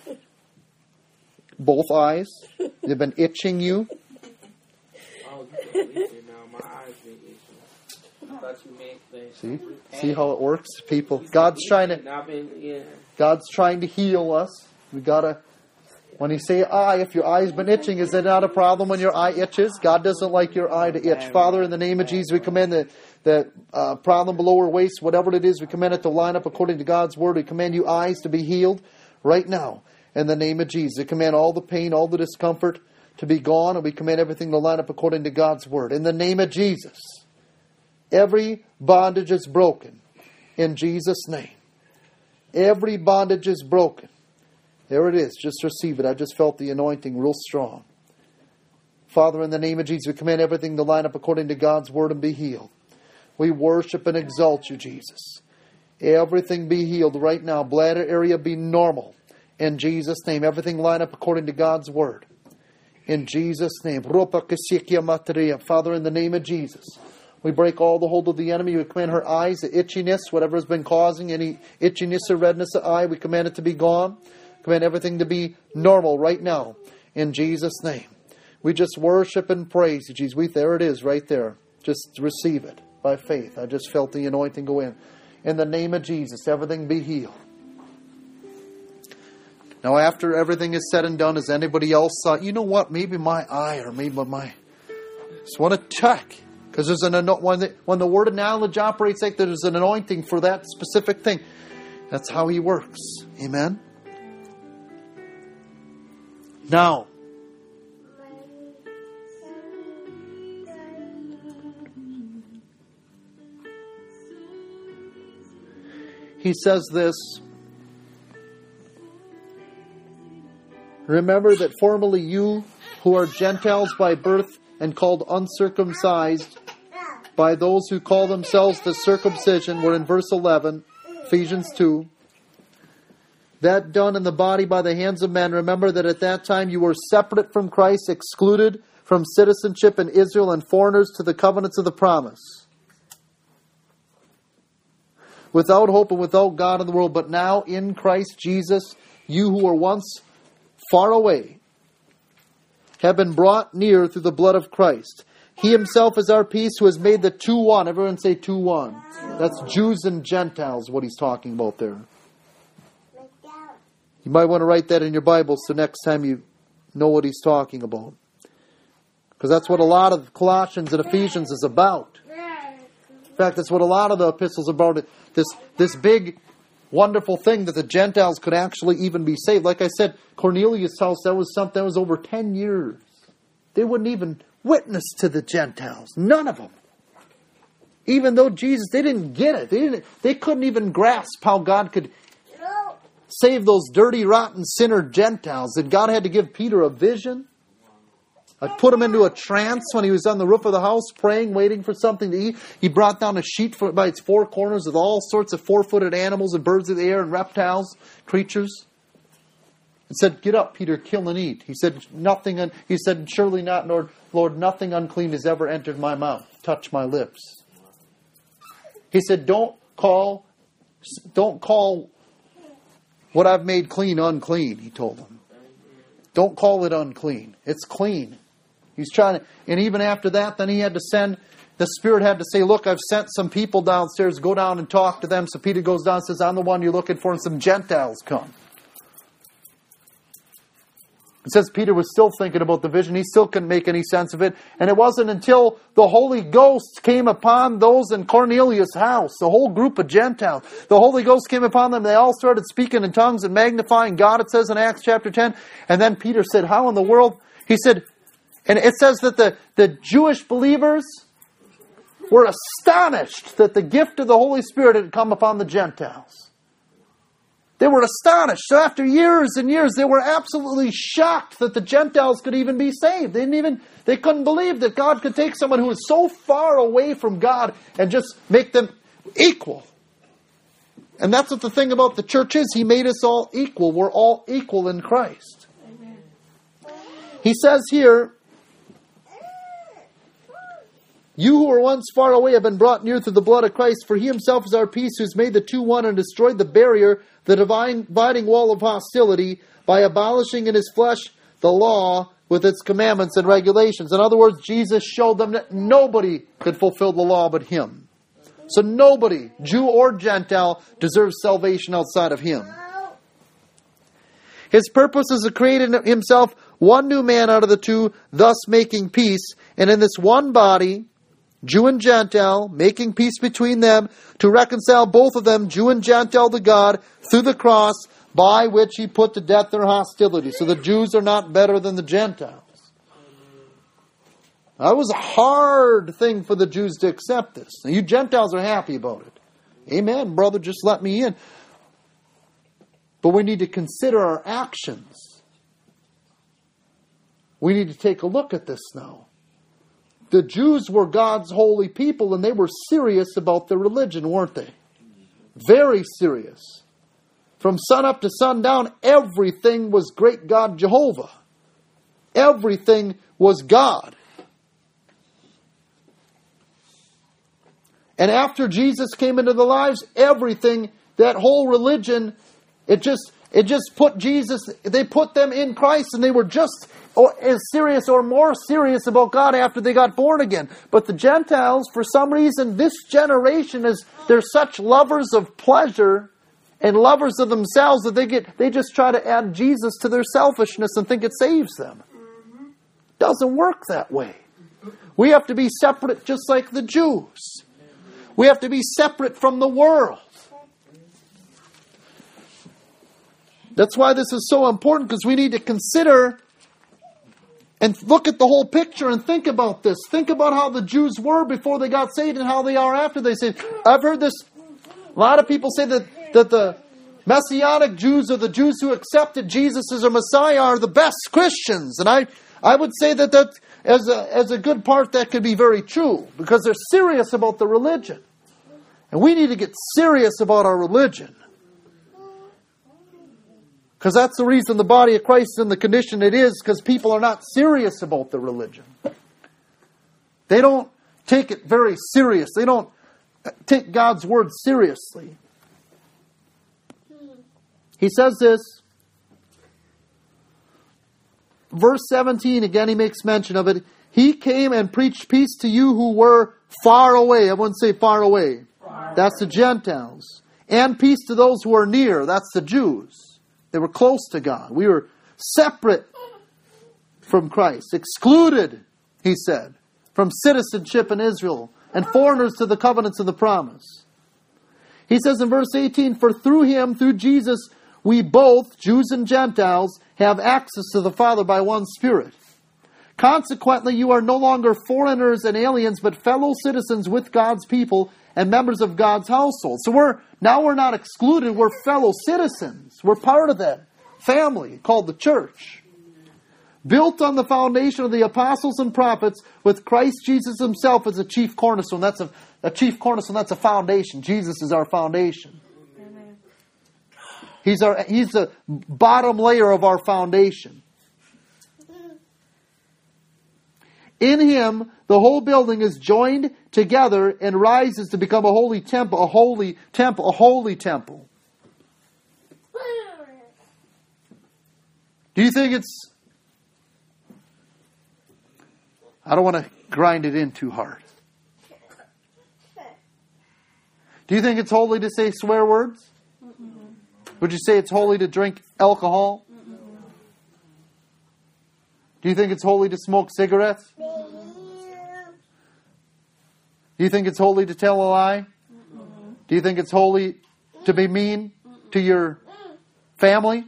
Both eyes? They've been itching you? Oh, you been itching now. My eyes been itching. I thought you meant things. See how it works, people. God's trying to heal us. We gotta. When you say eye, if your eye's been itching, is it not a problem when your eye itches? God doesn't like your eye to itch. Father, in the name of Jesus, we command that problem below our waist, whatever it is, we command it to line up according to God's word. We command you eyes to be healed right now. In the name of Jesus, we command all the pain, all the discomfort to be gone, and we command everything to line up according to God's word. In the name of Jesus, every bondage is broken. In Jesus' name. Every bondage is broken. There it is. Just receive it. I just felt the anointing real strong. Father, in the name of Jesus, we command everything to line up according to God's word and be healed. We worship and exalt you, Jesus. Everything be healed right now. Bladder area be normal. In Jesus' name. Everything line up according to God's word. In Jesus' name. Father, in the name of Jesus, we break all the hold of the enemy. We command her eyes, the itchiness, whatever has been causing any itchiness or redness of eye, we command it to be gone. Command everything to be normal right now. In Jesus' name. We just worship and praise you, Jesus. There it is right there. Just receive it by faith. I just felt the anointing go in. In the name of Jesus, everything be healed. Now, after everything is said and done, has anybody else thought, you know what, maybe my eye or maybe my... Just want to check. Because there's when the word of knowledge operates, like there's an anointing for that specific thing. That's how he works. Amen? Now, he says this, remember that formerly you who are Gentiles by birth and called uncircumcised by those who call themselves the circumcision, were in verse 11, Ephesians 2. That done in the body by the hands of men. Remember that at that time you were separate from Christ, excluded from citizenship in Israel, and foreigners to the covenants of the promise. without hope and without God in the world. But now in Christ Jesus, you who were once far away have been brought near through the blood of Christ. He himself is our peace, who has made the two one. Everyone say 2-1. That's Jews and Gentiles, what he's talking about there. You might want to write that in your Bible so next time you know what he's talking about. Because that's what a lot of Colossians and Ephesians is about. In fact, that's what a lot of the epistles are about. This big, wonderful thing that the Gentiles could actually even be saved. Like I said, Cornelius' house, that was something that was over 10 years. They wouldn't even witness to the Gentiles. None of them. Even though Jesus, they didn't get it. They couldn't even grasp how God could save those dirty, rotten, sinner Gentiles. And God had to give Peter a vision. I put him into a trance when he was on the roof of the house praying, waiting for something to eat. He brought down a sheet by its four corners with all sorts of four-footed animals and birds of the air and reptiles, creatures. And said, "Get up, Peter, kill and eat." He said, "Surely not, Lord, nothing unclean has ever entered my mouth. Touch my lips." He said, don't call what I've made clean unclean, he told them. Don't call it unclean. It's clean. He's trying to, and even after that, then he had to send, the Spirit had to say, "Look, I've sent some people downstairs, go down and talk to them." So Peter goes down and says, "I'm the one you're looking for," and some Gentiles come. It says Peter was still thinking about the vision. He still couldn't make any sense of it. And it wasn't until the Holy Ghost came upon those in Cornelius' house, the whole group of Gentiles. The Holy Ghost came upon them. They all started speaking in tongues and magnifying God, it says in Acts chapter 10. And then Peter said, "How in the world?" He said, and it says that the Jewish believers were astonished that the gift of the Holy Spirit had come upon the Gentiles. They were astonished. So after years and years, they were absolutely shocked that the Gentiles could even be saved. They couldn't believe that God could take someone who was so far away from God and just make them equal. And that's what the thing about the church is. He made us all equal. We're all equal in Christ. Amen. He says here, "You who were once far away have been brought near through the blood of Christ, for he himself is our peace, who's made the two one and destroyed the barrier, the dividing wall of hostility, by abolishing in his flesh the law with its commandments and regulations." In other words, Jesus showed them that nobody could fulfill the law but him. So nobody, Jew or Gentile, deserves salvation outside of him. His purpose is to create in himself one new man out of the two, thus making peace. And in this one body, Jew and Gentile, making peace between them, to reconcile both of them, Jew and Gentile, to God, through the cross, by which he put to death their hostility. So the Jews are not better than the Gentiles. That was a hard thing for the Jews to accept this. Now, you Gentiles are happy about it. Amen, brother, just let me in. But we need to consider our actions. We need to take a look at this now. The Jews were God's holy people, and they were serious about their religion, weren't they? Very serious. From sun up to sundown, everything was great God Jehovah. Everything was God. And after Jesus came into their lives, everything, that whole religion, it just put Jesus, they put them in Christ, and they were just as serious or more serious about God after they got born again. But the Gentiles, for some reason, this generation they're such lovers of pleasure and lovers of themselves that they just try to add Jesus to their selfishness and think it saves them. Doesn't work that way. We have to be separate just like the Jews. We have to be separate from the world. That's why this is so important, because we need to consider and look at the whole picture and think about this. Think about how the Jews were before they got saved and how they are after they saved. I've heard this. A lot of people say that the Messianic Jews, or the Jews who accepted Jesus as a Messiah, are the best Christians. And I would say that as a good part, that could be very true, because they're serious about the religion. And we need to get serious about our religion. Because that's the reason the body of Christ is in the condition it is, because people are not serious about the religion. They don't take it very serious. They don't take God's word seriously. He says this. Verse 17, again he makes mention of it. He came and preached peace to you who were far away. I wouldn't say far away. That's the Gentiles. And peace to those who are near. That's the Jews. They were close to God. We were separate from Christ. Excluded, he said, from citizenship in Israel. And foreigners to the covenants of the promise. He says in verse 18, for through him, through Jesus, we both, Jews and Gentiles, have access to the Father by one Spirit. Consequently, you are no longer foreigners and aliens, but fellow citizens with God's people and members of God's household. So we're not excluded, we're fellow citizens. We're part of that family called the church. Built on the foundation of the apostles and prophets, with Christ Jesus himself as a chief cornerstone. That's a chief cornerstone, that's a foundation. Jesus is our foundation. Amen. He's the bottom layer of our foundation. In him, the whole building is joined together and rises to become a holy temple, a holy temple, a holy temple. Do you think it's... I don't want to grind it in too hard. Do you think it's holy to say swear words? Would you say it's holy to drink alcohol? Do you think it's holy to smoke cigarettes? Do you think it's holy to tell a lie? Do you think it's holy to be mean to your family?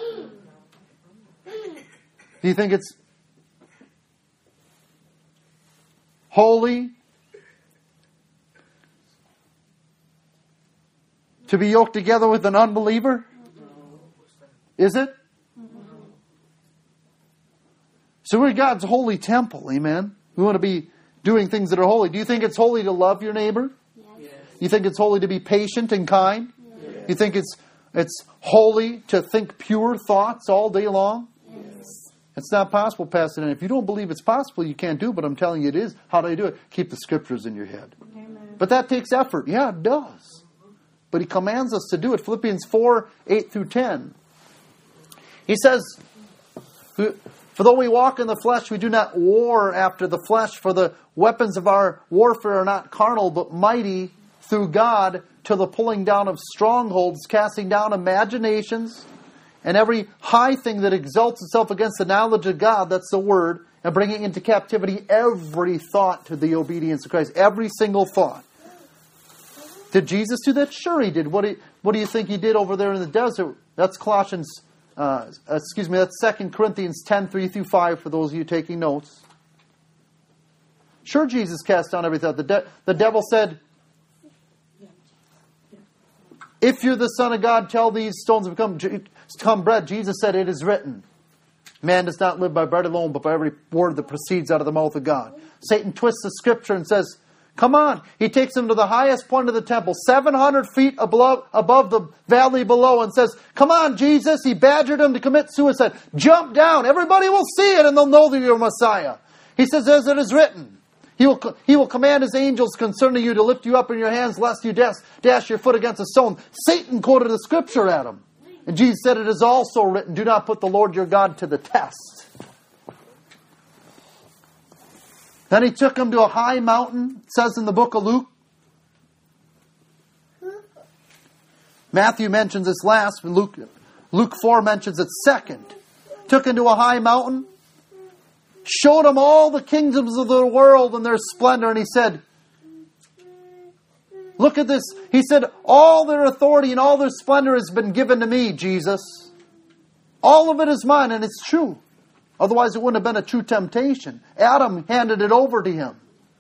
Do you think it's holy to be yoked together with an unbeliever? Is it? So we're God's holy temple, amen? We want to be doing things that are holy. Do you think it's holy to love your neighbor? Yes. You think it's holy to be patient and kind? Yes. You think it's holy to think pure thoughts all day long? Yes. It's not possible, Pastor. And if you don't believe it's possible, you can't do it, but I'm telling you it is. How do I do it? Keep the scriptures in your head. Amen. But that takes effort. Yeah, it does. But he commands us to do it. Philippians 4, 8 through 10. He says, for though we walk in the flesh, we do not war after the flesh. For the weapons of our warfare are not carnal, but mighty through God to the pulling down of strongholds, casting down imaginations, and every high thing that exalts itself against the knowledge of God, that's the word, and bringing into captivity every thought to the obedience of Christ. Every single thought. Did Jesus do that? Sure he did. What do you think he did over there in the desert? That's that's 2 Corinthians 10, 3 through 5 for those of you taking notes. Sure, Jesus cast down every thought. The devil said, if you're the Son of God, tell these stones to become bread. Jesus said, it is written, man does not live by bread alone, but by every word that proceeds out of the mouth of God. Satan twists the scripture and says, come on. He takes him to the highest point of the temple, 700 feet above the valley below, and says, come on, Jesus. He badgered him to commit suicide. Jump down. Everybody will see it, and they'll know that you're Messiah. He says, as it is written, He will command his angels concerning you to lift you up in your hands, lest you dash your foot against a stone. Satan quoted the scripture at him. And Jesus said, it is also written, do not put the Lord your God to the test. Then he took him to a high mountain, it says in the book of Luke. Matthew mentions this last, but Luke 4 mentions it second. Took him to a high mountain, showed him all the kingdoms of the world and their splendor, and he said, look at this. He said, all their authority and all their splendor has been given to me, Jesus. All of it is mine, and it's true. Otherwise, it wouldn't have been a true temptation. Adam handed it over to him.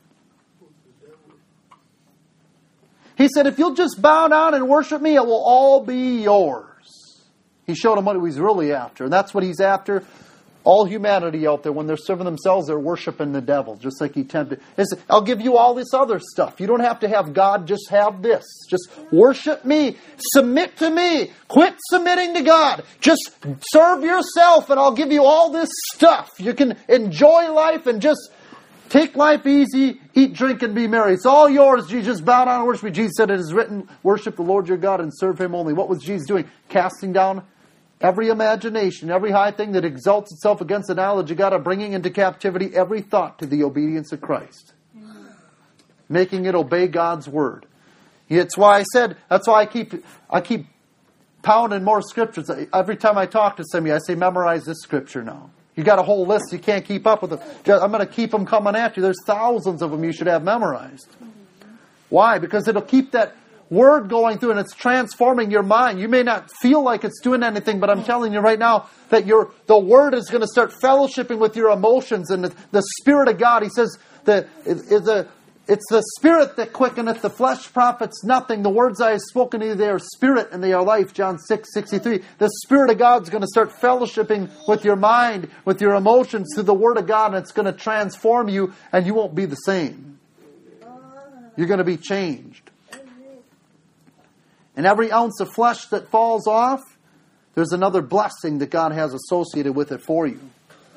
He said, if you'll just bow down and worship me, it will all be yours. He showed him what he was really after. And that's what he's after. All humanity out there, when they're serving themselves, they're worshiping the devil, just like he tempted. He said, I'll give you all this other stuff. You don't have to have God, just have this. Just worship me. Submit to me. Quit submitting to God. Just serve yourself and I'll give you all this stuff. You can enjoy life and just Take life easy, eat, drink, and be merry. It's all yours, Jesus. Just bow down and worship me. Jesus said it is written, worship the Lord your God and serve Him only. What was Jesus doing? Casting down every imagination, every high thing that exalts itself against the knowledge of God, bringing into captivity every thought to the obedience of Christ. Making it obey God's word. That's why I keep pounding more scriptures. Every time I talk to somebody, I say, memorize this scripture now. You got a whole list, you can't keep up with them. I'm going to keep them coming at you. There's thousands of them you should have memorized. Why? Because it'll keep that word going through and it's transforming your mind. You may not feel like it's doing anything, but I'm telling you right now that the word is going to start fellowshipping with your emotions and the Spirit of God. He says that it's the Spirit that quickeneth, the flesh profits nothing. The words I have spoken to you, they are spirit and they are life. John 6:63. The Spirit of God is going to start fellowshipping with your mind, with your emotions through the Word of God, and it's going to transform you and you won't be the same. You're going to be changed. And every ounce of flesh that falls off, there's another blessing that God has associated with it for you.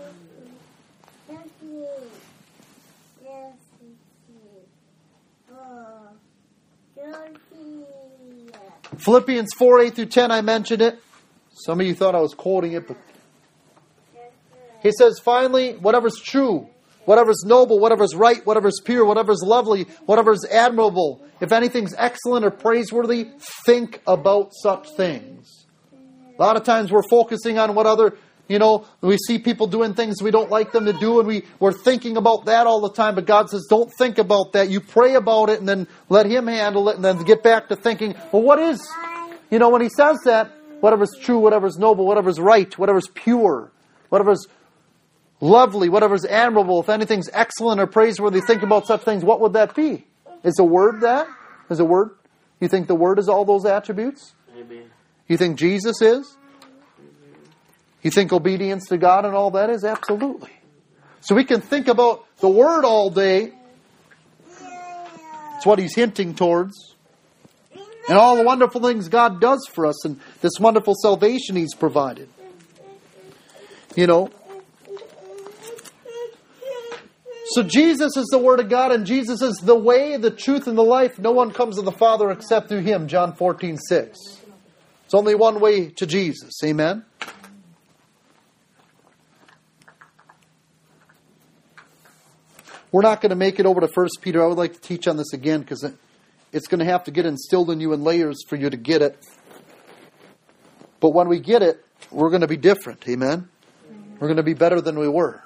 Philippians 4:8-10, I mentioned it. Some of you thought I was quoting it, but he says, finally, whatever's true, whatever's noble, whatever's right, whatever's pure, whatever's lovely, whatever's admirable, if anything's excellent or praiseworthy, think about such things. A lot of times we're focusing on what other, we see people doing things we don't like them to do, and we're thinking about that all the time, but God says, don't think about that. You pray about it, and then let Him handle it, and then get back to thinking, well, what is, when He says that, whatever's true, whatever's noble, whatever's right, whatever's pure, whatever's lovely, whatever's admirable, if anything's excellent or praiseworthy, think about such things, what would that be? Is a word that? Is a word? You think the word is all those attributes? Amen. You think Jesus is? You think obedience to God and all that is? Absolutely. So we can think about the Word all day. It's what He's hinting towards. And all the wonderful things God does for us and this wonderful salvation He's provided. So Jesus is the Word of God, and Jesus is the way, the truth, and the life. No one comes to the Father except through Him. John 14:6. It's only one way to Jesus. Amen? We're not going to make it over to 1 Peter. I would like to teach on this again because it's going to have to get instilled in you in layers for you to get it. But when we get it, we're going to be different. Amen? We're going to be better than we were.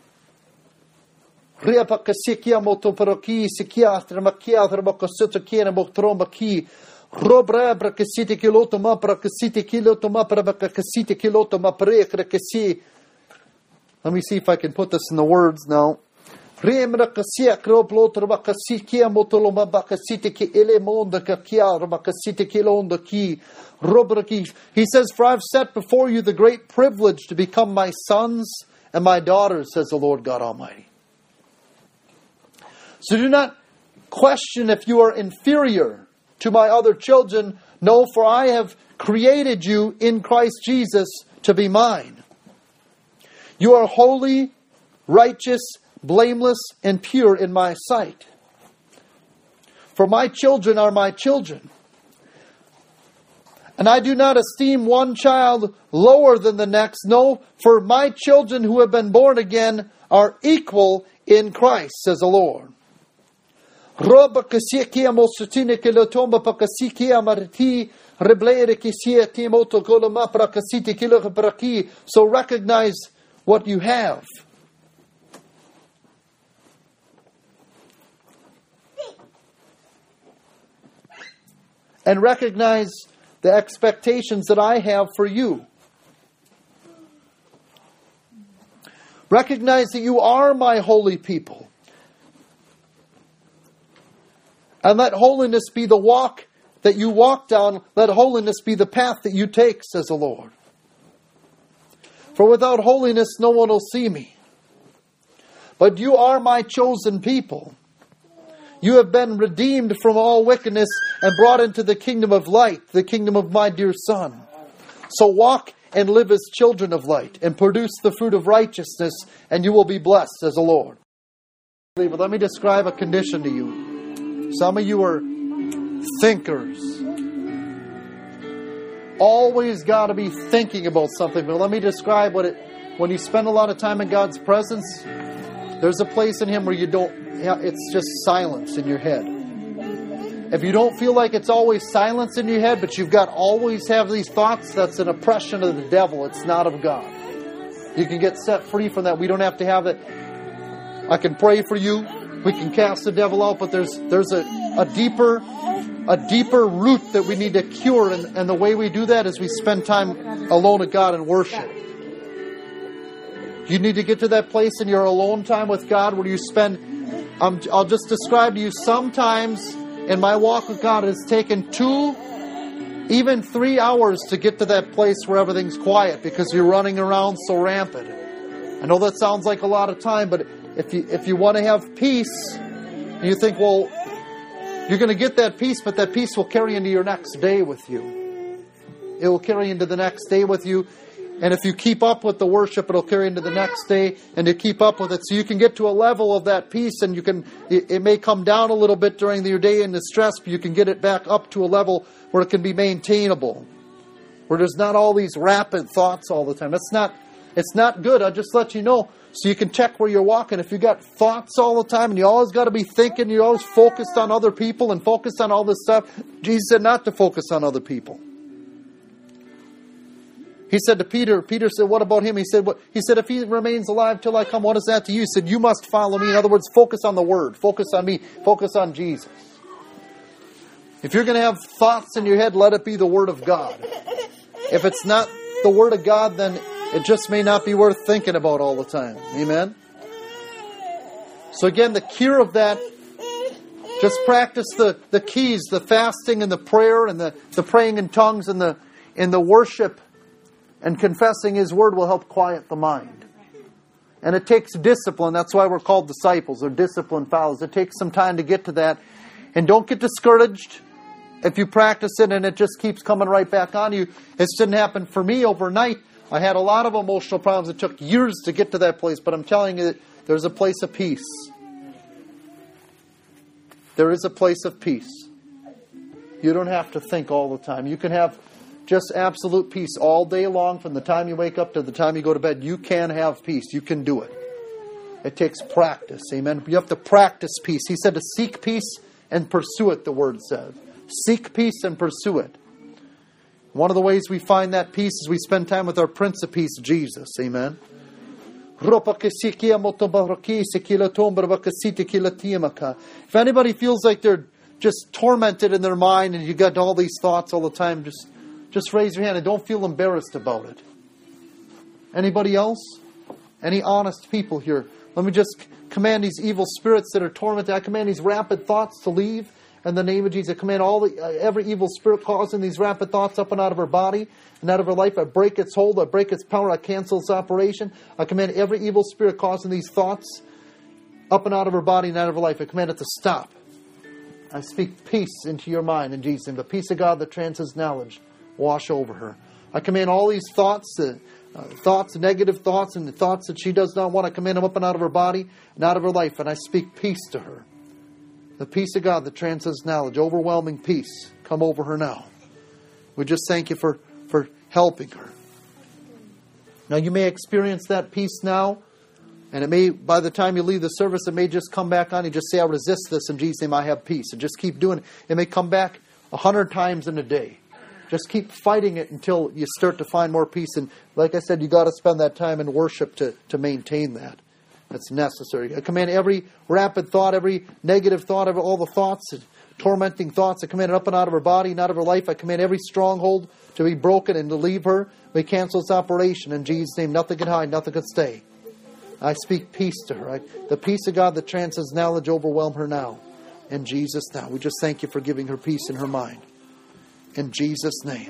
Let me see if I can put this in the words now. He says, for I've set before you the great privilege to become my sons and my daughters, says the Lord God Almighty. So do not question if you are inferior to my other children. No, for I have created you in Christ Jesus to be mine. You are holy, righteous, blameless, and pure in my sight. For my children are my children. And I do not esteem one child lower than the next. No, for my children who have been born again are equal in Christ, says the Lord. So recognize what you have. And recognize the expectations that I have for you. Recognize that you are my holy people. And let holiness be the walk that you walk down. Let holiness be the path that you take, says the Lord. For without holiness no one will see me. But you are my chosen people. You have been redeemed from all wickedness and brought into the kingdom of light, the kingdom of my dear Son. So walk and live as children of light and produce the fruit of righteousness, and you will be blessed, says the Lord. But let me describe a condition to you. Some of you are thinkers. Always got to be thinking about something. But let me describe when you spend a lot of time in God's presence, there's a place in Him where it's just silence in your head. If you don't feel like it's always silence in your head, but you've got always have these thoughts, that's an oppression of the devil. It's not of God. You can get set free from that. We don't have to have it. I can pray for you. We can cast the devil out, but there's a deeper root that we need to cure, and the way we do that is we spend time alone with God and worship. You need to get to that place in your alone time with God where you spend, I'll just describe to you, sometimes in my walk with God it has taken 2, even 3 hours to get to that place where everything's quiet because you're running around so rampant. I know that sounds like a lot of time, but if you want to have peace, and you think, well, you're going to get that peace, but that peace will carry into your next day with you. It will carry into the next day with you. And if you keep up with the worship, it'll carry into the next day, and you keep up with it. So you can get to a level of that peace, and it may come down a little bit during your day in the stress, but you can get it back up to a level where it can be maintainable. Where there's not all these rapid thoughts all the time. It's not good. I'll just let you know. So you can check where you're walking. If you got thoughts all the time and you always got to be thinking, you're always focused on other people and focused on all this stuff. Jesus said not to focus on other people. He said to Peter said, what about him? He said, if he remains alive till I come, what is that to you? He said, you must follow me. In other words, focus on the Word. Focus on me. Focus on Jesus. If you're going to have thoughts in your head, let it be the Word of God. If it's not the Word of God, then it just may not be worth thinking about all the time. Amen? So again, the cure of that, just practice the keys, the fasting and the prayer and the praying in tongues and the worship and confessing His Word will help quiet the mind. And it takes discipline. That's why we're called disciples or disciplined followers. It takes some time to get to that. And don't get discouraged if you practice it and it just keeps coming right back on you. It didn't happen for me overnight. I had a lot of emotional problems. It took years to get to that place. But I'm telling you that there's a place of peace. There is a place of peace. You don't have to think all the time. You can have just absolute peace all day long from the time you wake up to the time you go to bed. You can have peace. You can do it. It takes practice. Amen. You have to practice peace. He said to seek peace and pursue it, the Word says. Seek peace and pursue it. One of the ways we find that peace is we spend time with our Prince of Peace, Jesus. Amen. If anybody feels like they're just tormented in their mind and you got all these thoughts all the time, just raise your hand and don't feel embarrassed about it. Anybody else? Any honest people here? Let me just command these evil spirits that are tormented. I command these rapid thoughts to leave. In the name of Jesus, I command every evil spirit causing these rapid thoughts up and out of her body and out of her life. I break its hold. I break its power. I cancel its operation. I command every evil spirit causing these thoughts up and out of her body and out of her life. I command it to stop. I speak peace into your mind in Jesus' name. The peace of God that transcends knowledge, wash over her. I command all these thoughts, negative thoughts, and the thoughts that she does not want. I command them up and out of her body and out of her life. And I speak peace to her. The peace of God that transcends knowledge, overwhelming peace, come over her now. We just thank you for helping her. Now you may experience that peace now, and it may, by the time you leave the service, it may just come back on. You just say, I resist this in Jesus' name, I have peace. And just keep doing it. It may come back 100 times in a day. Just keep fighting it until you start to find more peace. And like I said, you got to spend that time in worship to maintain that. That's necessary. I command every rapid thought, every negative thought, all the thoughts, tormenting thoughts, I command it up and out of her body and out of her life. I command every stronghold to be broken and to leave her. We cancel its operation in Jesus' name. Nothing can hide, nothing can stay. I speak peace to her. The peace of God that transcends knowledge overwhelm her now. In Jesus' name. We just thank you for giving her peace in her mind. In Jesus' name.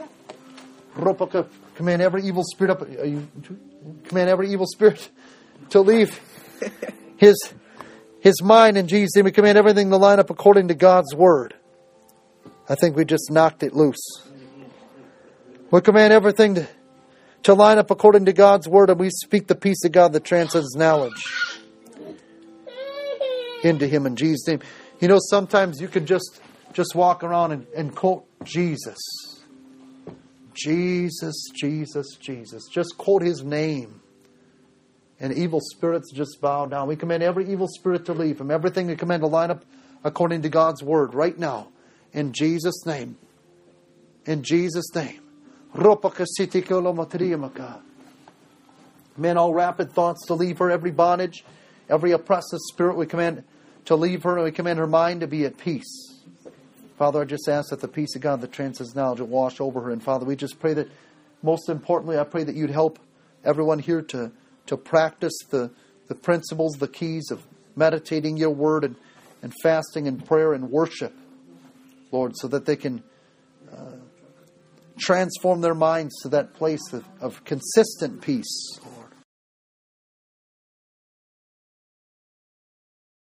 Command every evil spirit up. Command every evil spirit to leave his mind in Jesus' name. We command everything to line up according to God's Word. I think we just knocked it loose. We command everything to line up according to God's Word, and we speak the peace of God that transcends knowledge. into him in Jesus' name. You know, sometimes you can just walk around and quote Jesus. Jesus, Jesus, Jesus. Just quote his name. And evil spirits just bow down. We command every evil spirit to leave him. Everything we command to line up according to God's word right now. In Jesus' name. In Jesus' name. Command all rapid thoughts to leave her. Every bondage, every oppressive spirit we command to leave her. And we command her mind to be at peace. Father, I just ask that the peace of God that transcends knowledge will wash over her. And Father, we just pray that, most importantly, I pray that you'd help everyone here to practice the principles, the keys of meditating your word and fasting and prayer and worship, Lord, so that they can transform their minds to that place of consistent peace.